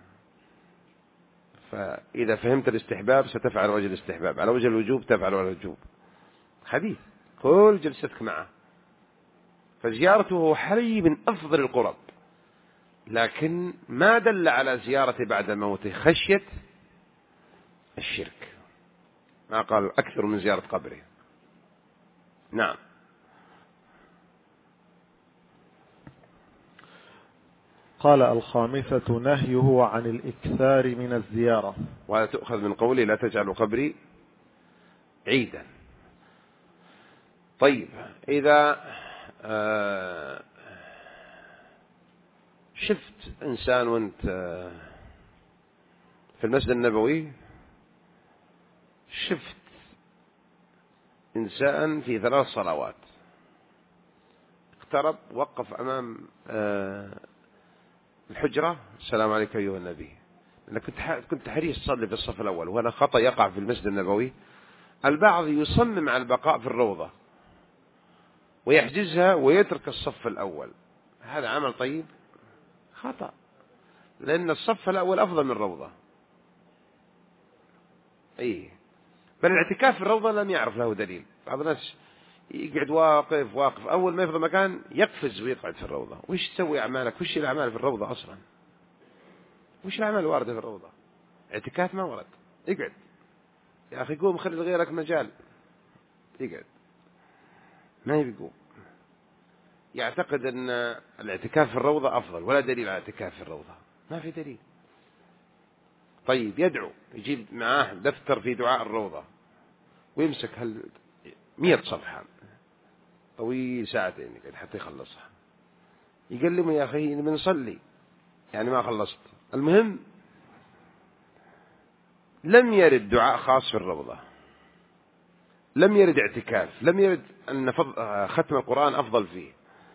فإذا فهمت الاستحباب ستفعل وجه الاستحباب، على وجه الوجوب تفعل وجه الوجوب. حديث كل جلستك معه، فزيارته هو حري من أفضل القرب، لكن ما دل على زيارته بعد موته خشية الشرك، ما قال أكثر من زيارة قبره. نعم. قال الخامسة نهيه عن الإكثار من الزيارة، وهذا تؤخذ من قوله لا تجعلوا قبري عيدا. طيب، إذا آه شفت إنسان وانت في المسجد النبوي، شفت إنسان في ثلاث صلوات اقترب وقف أمام آه الحجرة، السلام عليك أيها النبي، أنا كنت كنت حريص أصلي في الصف الأول، وهذا خطأ يقع في المسجد النبوي. البعض يصمم على البقاء في الروضة ويحجزها ويترك الصف الأول، هذا عمل طيب؟ خطأ، لأن الصف الأول أفضل من الروضة. أيه، بل الاعتكاف في الروضة لم يعرف له دليل. بعض الناس يقعد واقف واقف، أول ما يفضل مكان يقفز ويقعد في الروضة. وش تسوي أعمالك؟ وش الأعمال في الروضة أصلا؟ وش الأعمال الواردة في الروضة؟ اعتكاف ما ورد. اقعد يا أخي، قوم خلي لغيرك مجال. اقعد، ما يقوم، يعتقد أن الاعتكاف في الروضة أفضل، ولا دليل على الاعتكاف في الروضة، ما في دليل. طيب، يدعو، يجيب معاه دفتر في دعاء الروضة ويمسك هال مئة صفحة طويل ساعتين حتى يخلصها، يقلمه يا أخي بنصلي، يعني ما خلصت. المهم لم يرد دعاء خاص في الروضة، لم يرد اعتكاف، لم يرد أن ختم القرآن أفضل فيه،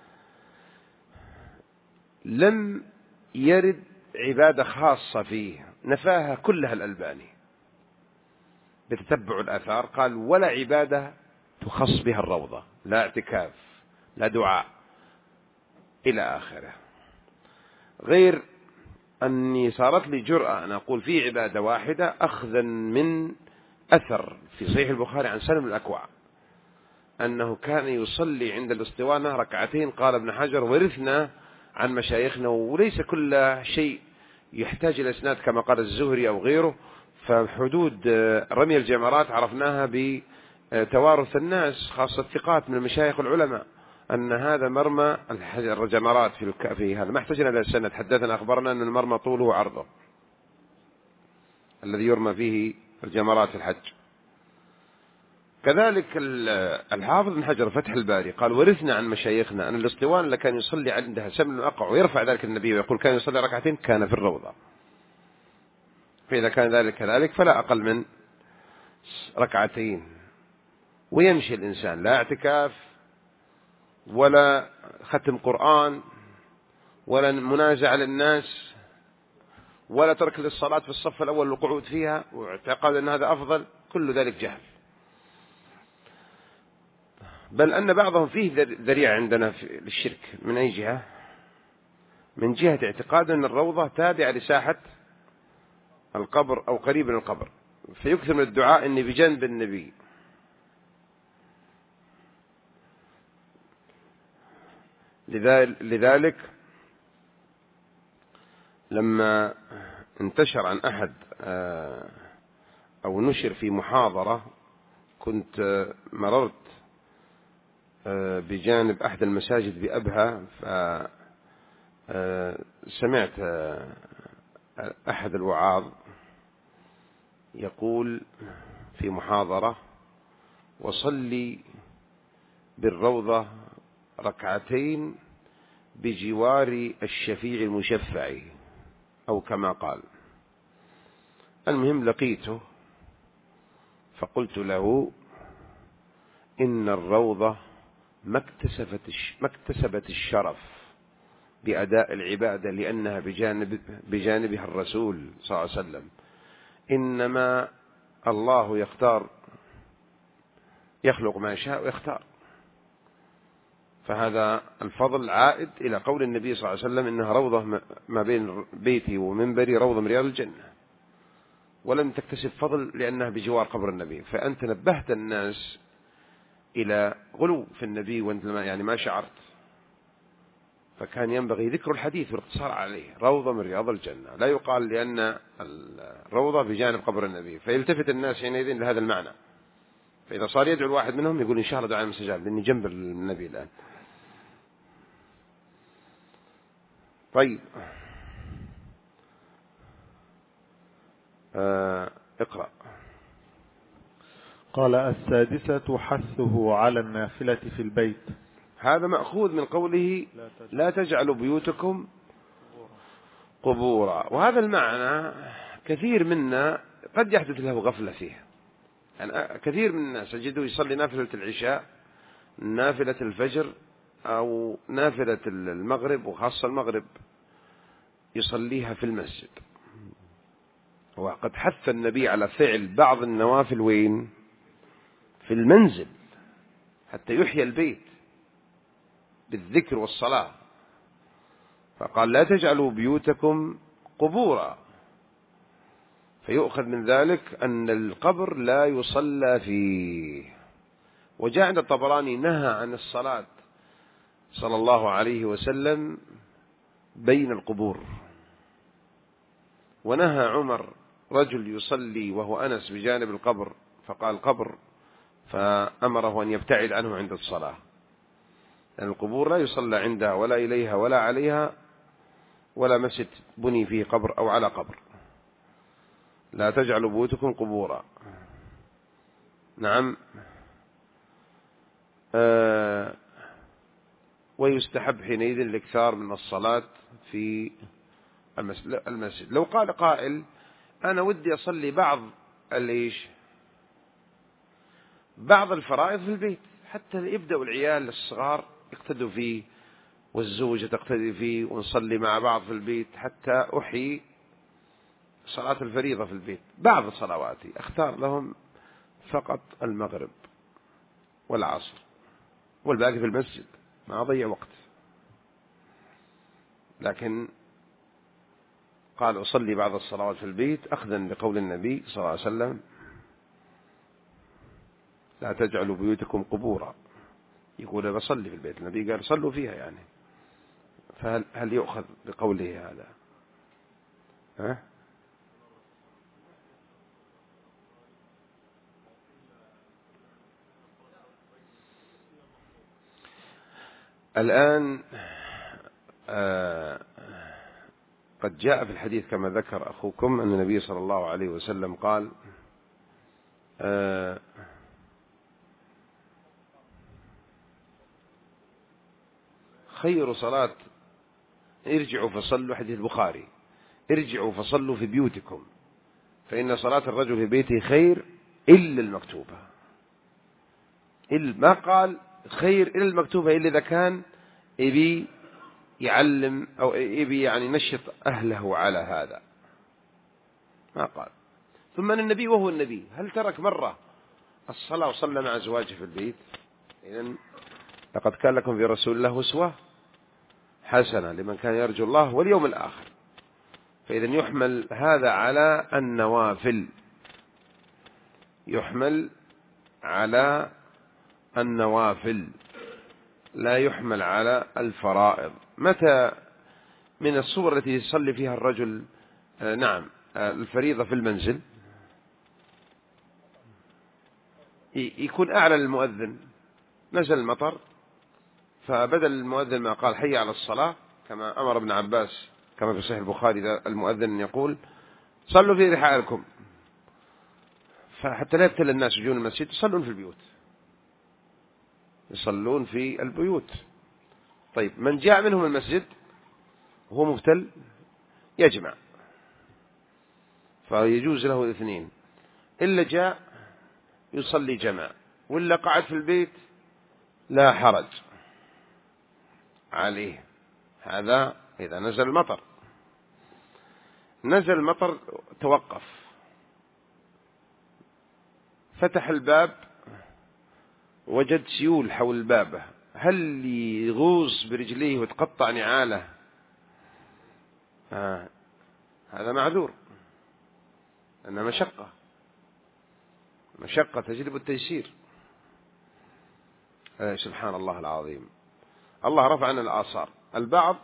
لم يرد عبادة خاصة فيه، نفاها كلها الألباني بتتبع الآثار. قال ولا عبادة تخص بها الروضة، لا اعتكاف لا دعاء إلى آخره، غير أني صارت لي جرأة أن أقول في عبادة واحدة أخذا من أثر في صحيح البخاري عن سلم الأكوع أنه كان يصلي عند الاسطوانة ركعتين. قال ابن حجر ورثنا عن مشايخنا، وليس كل شيء يحتاج إلى إسناد كما قال الزهري أو غيره، فحدود رمي الجمرات عرفناها بتوارث الناس خاصة الثقات من المشايخ والعلماء أن هذا مرمى الجمرات في في هذا ما احتاجنا إلى السند، حدثنا أخبرنا أن المرمى طوله وعرضه الذي يرمى فيه الجمرات في الحج. كذلك الحافظ بن حجر فتح الباري قال ورثنا عن مشايخنا أن الاسطوان اللي كان يصلي عندها سمن الأقع ويرفع ذلك النبي ويقول كان يصلي ركعتين كان في الروضة، فإذا كان ذلك كذلك فلا أقل من ركعتين. ويمشي الإنسان لا اعتكاف ولا ختم قرآن ولا منازع للناس ولا ترك للصلاة في الصف الأول والقعود فيها واعتقاد أن هذا أفضل، كل ذلك جهل. بل أن بعضهم فيه ذريعة عندنا للشرك. من أي جهة؟ من جهة اعتقاد أن الروضة تابعة لساحة القبر أو قريب من القبر، فيكثر من الدعاء إني بجنب النبي. لذلك لما انتشر عن أحد أو نشر في محاضرة، كنت مررت بجانب أحد المساجد بأبها، فسمعت أحد الوعاظ يقول في محاضرة وصلي بالروضة ركعتين بجوار الشفيع المشفع أو كما قال. المهم لقيته فقلت له إن الروضة ما اكتسبت ما اكتسبت الشرف بأداء العبادة لأنها بجانب بجانبها الرسول صلى الله عليه وسلم، إنما الله يختار يخلق ما يشاء ويختار، فهذا الفضل عائد إلى قول النبي صلى الله عليه وسلم إنها روضة ما بين بيتي ومنبري روضة من رياض الجنة، ولم تكتسب فضل لأنها بجوار قبر النبي. فأنت نبهت الناس إلى غلو في النبي وأنت يعني ما شعرت، فكان ينبغي ذكر الحديث والاقتصار عليه، روضة من رياض الجنة، لا يقال لأن الروضة بجانب قبر النبي، فيلتفت الناس حينئذ لهذا المعنى. فإذا صار يدعو الواحد منهم يقول إن شاء الله دعاء مستجاب لأني جنب النبي الآن. طيب آه اقرأ. قال السادسة حثه على النافلة في البيت. هذا مأخوذ من قوله لا تجعلوا بيوتكم قبورا، وهذا المعنى كثير منا قد يحدث له غفلة فيه. يعني كثير من الناس أجده يصلي نافلة العشاء، نافلة الفجر، أو نافلة المغرب، وخاصة المغرب يصليها في المسجد. وقد حث النبي على فعل بعض النوافل وين؟ في المنزل، حتى يحيى البيت بالذكر والصلاة. فقال لا تجعلوا بيوتكم قبورا، فيؤخذ من ذلك أن القبر لا يصلى فيه. وجاء عند الطبراني نهى عن الصلاة صلى الله عليه وسلم بين القبور، ونهى عمر رجل يصلي وهو أنس بجانب القبر فقال قبر، فأمره أن يبتعد عنه عند الصلاة، لأن القبور لا يصلى عندها ولا إليها ولا عليها، ولا مسجد بني فيه قبر أو على قبر. لا تجعلوا بيوتكم قبورا. نعم. آه ويستحب حينئذ الإكثار من الصلاة في المسجد. لو قال قائل أنا ودي أصلي بعض الإيش بعض الفرائض في البيت، حتى يبدأوا العيال الصغار يقتدوا فيه والزوجة تقتدي فيه ونصلي مع بعض في البيت، حتى أحيي صلاة الفريضة في البيت. بعض صلواتي أختار لهم فقط المغرب والعصر والباقي في المسجد، ما أضيع وقت. لكن قال أصلي بعض الصلوات في البيت أخذا بقول النبي صلى الله عليه وسلم لا تجعلوا بيوتكم قبورا. يقول بصلي في البيت، النبي قال صلوا فيها يعني. فهل هل يؤخذ بقوله هذا؟ ها؟ الآن آه قد جاء في الحديث كما ذكر أخوكم أن النبي صلى الله عليه وسلم قال آه خير صلاة ارجعوا فصلوا، حديث البخاري، ارجعوا فصلوا في بيوتكم فإن صلاة الرجل في بيته خير إلا المكتوبة. إلا ما قال خير إلا المكتوبة إلا إذا كان يبي يعلم أو يبي يعني نشط أهله على هذا، ما قال. ثم أن النبي وهو النبي هل ترك مرة الصلاة وصلى مع أزواجه في البيت؟ إذن لقد كان لكم في رسول الله أسوة حسنة لمن كان يرجو الله واليوم الآخر. فإذا يحمل هذا على النوافل، يحمل على النوافل لا يحمل على الفرائض. متى من الصور التي يصلي فيها الرجل آه نعم آه الفريضة في المنزل؟ يكون أعلى المؤذن، نزل المطر، فبدل المؤذن ما قال حي على الصلاة كما أمر ابن عباس كما في صحيح البخاري المؤذن يقول صلوا في رحالكم، فحتى لا يبتل الناس يجون المسجد يصلون في البيوت، يصلون في البيوت. طيب من جاء منهم المسجد وهو مبتل يجمع، فيجوز له الاثنين، إلا جاء يصلي جماع، ولا قعد في البيت لا حرج عليه. هذا إذا نزل المطر، نزل المطر توقف، فتح الباب وجد سيول حول الباب، هل يغوص برجليه وتقطع نعاله؟ آه. هذا معذور، أنها مشقة، مشقة تجلب التيسير. آه سبحان الله العظيم. الله رفع عنا الآثار. البعض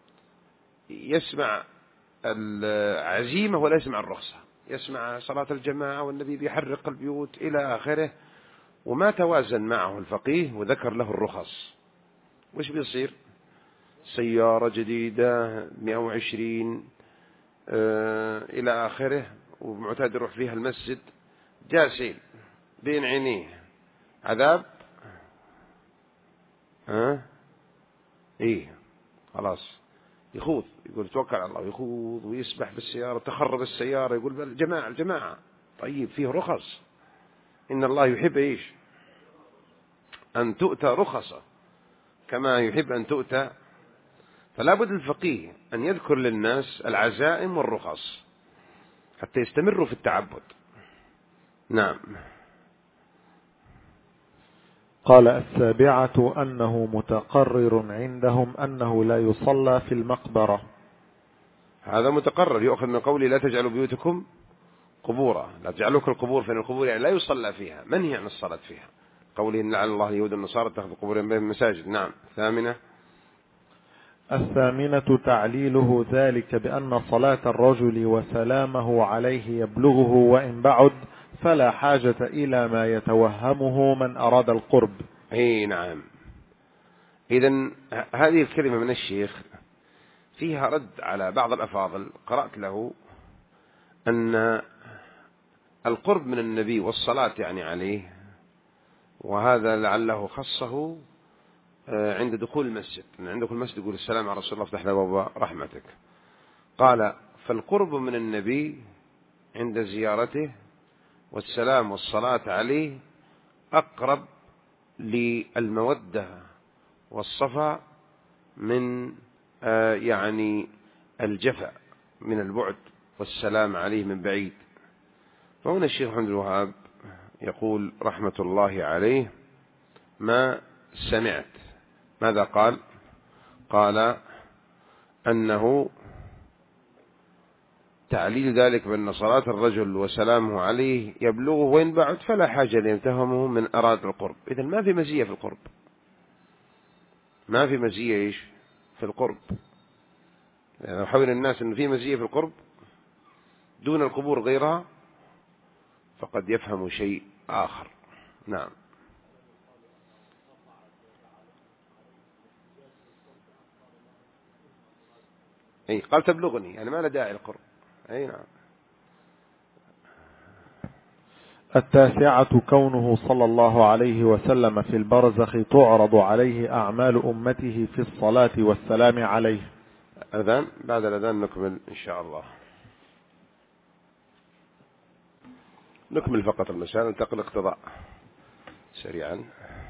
يسمع العزيمة ولا يسمع الرخصة، يسمع صلاة الجماعة والنبي بيحرق البيوت إلى آخره، وما توازن معه الفقيه وذكر له الرخص. وش بيصير؟ سيارة جديدة مئة وعشرين آه إلى آخره، ومعتاد يروح فيها المسجد، جاء سيل بين عينيه عذاب. ها أه؟ إيه خلاص يخوض، يقول توكل على الله، يخوض ويسبح بالسيارة، تخرب السيارة، يقول الجماعة الجماعة. طيب فيه رخص، إن الله يحب إيش؟ أن تؤتى رخصة كما يحب أن تؤتى. فلا بد الفقيه أن يذكر للناس العزائم والرخص حتى يستمروا في التعبد. نعم. قال السابعة أنه متقرر عندهم أنه لا يصلى في المقبرة. هذا متقرر، يؤخذ من قولي لا تجعلوا بيوتكم قبورا، لا تجعلوك القبور، فإن القبور يعني لا يصلى فيها، منهي عن الصلاة فيها، قوله إن لعن الله اليهود والنصارى اتخذوا قبور بين المساجد. نعم. ثامنة الثامنة تعليله ذلك بأن صلاة الرجل وسلامه عليه يبلغه وإن بعد، فلا حاجة إلى ما يتوهمه من أراد القرب. أي نعم. إذن هذه الكلمة من الشيخ فيها رد على بعض الأفاضل، قرأت له أن القرب من النبي والصلاة يعني عليه، وهذا لعله خصه عند دخول المسجد، عند دخول المسجد يقول السلام على رسول الله افتح لنا باب رحمتك، قال فالقرب من النبي عند زيارته والسلام والصلاة عليه أقرب للمودة والصفا من آه يعني الجفا من البعد والسلام عليه من بعيد. فهنا الشيخ محمد الوهاب يقول رحمة الله عليه ما سمعت ماذا قال؟ قال أنه تعليل ذلك بأن صلاة الرجل وسلامه عليه يبلغه وين بعد فلا حاجة ليتهمه من أراد القرب. إذن ما في مزية في القرب، ما في مزية إيش في القرب. يعني لو حول الناس أن في مزية في القرب دون القبور غيرها فقد يفهم شيء آخر. نعم. أي قال تبلغني يعني ما له داعي القرب. أي نعم. التاسعة كونه صلى الله عليه وسلم في البرزخ تعرض عليه أعمال أمته في الصلاة والسلام عليه. أذان بعد الأذان نكمل إن شاء الله، نكمل فقط المسائل ننتقل اقتضاء سريعا.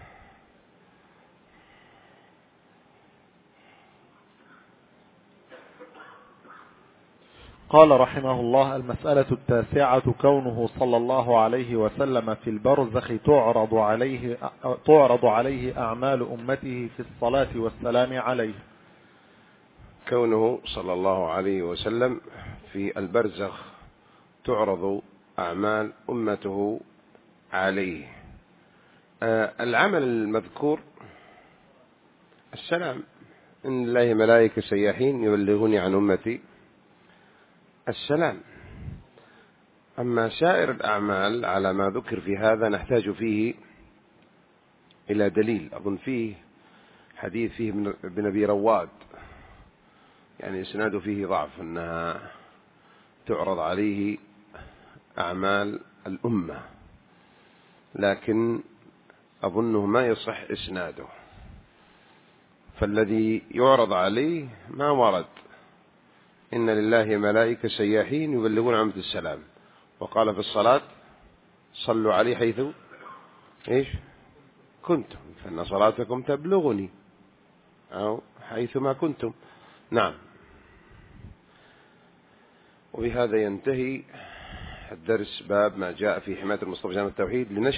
قال رحمه الله: المسألة التاسعة كونه صلى الله عليه وسلم في البرزخ تعرض عليه تعرض عليه أعمال أمته في الصلاة والسلام عليه. كونه صلى الله عليه وسلم في البرزخ تعرض أعمال أمته عليه. آه العمل المذكور السلام، إن الله ملائكة سياحين يبلغوني عن أمتي السلام. أما سائر الأعمال على ما ذكر في هذا نحتاج فيه إلى دليل. أظن فيه حديث فيه ابن أبي رواد يعني إسناده فيه ضعف أنها تعرض عليه أعمال الأمة، لكن أظنه ما يصح إسناده. فالذي يعرض عليه ما ورد إن لله ملائكة سياحين يبلغون عن السلام، وقال في الصلاة صلوا عليه حيث إيش كنتم فإن صلاتكم تبلغني أو حيث ما كنتم. نعم. وبهذا ينتهي الدرس باب ما جاء في حماية المصطفى جانب التوحيد لنشر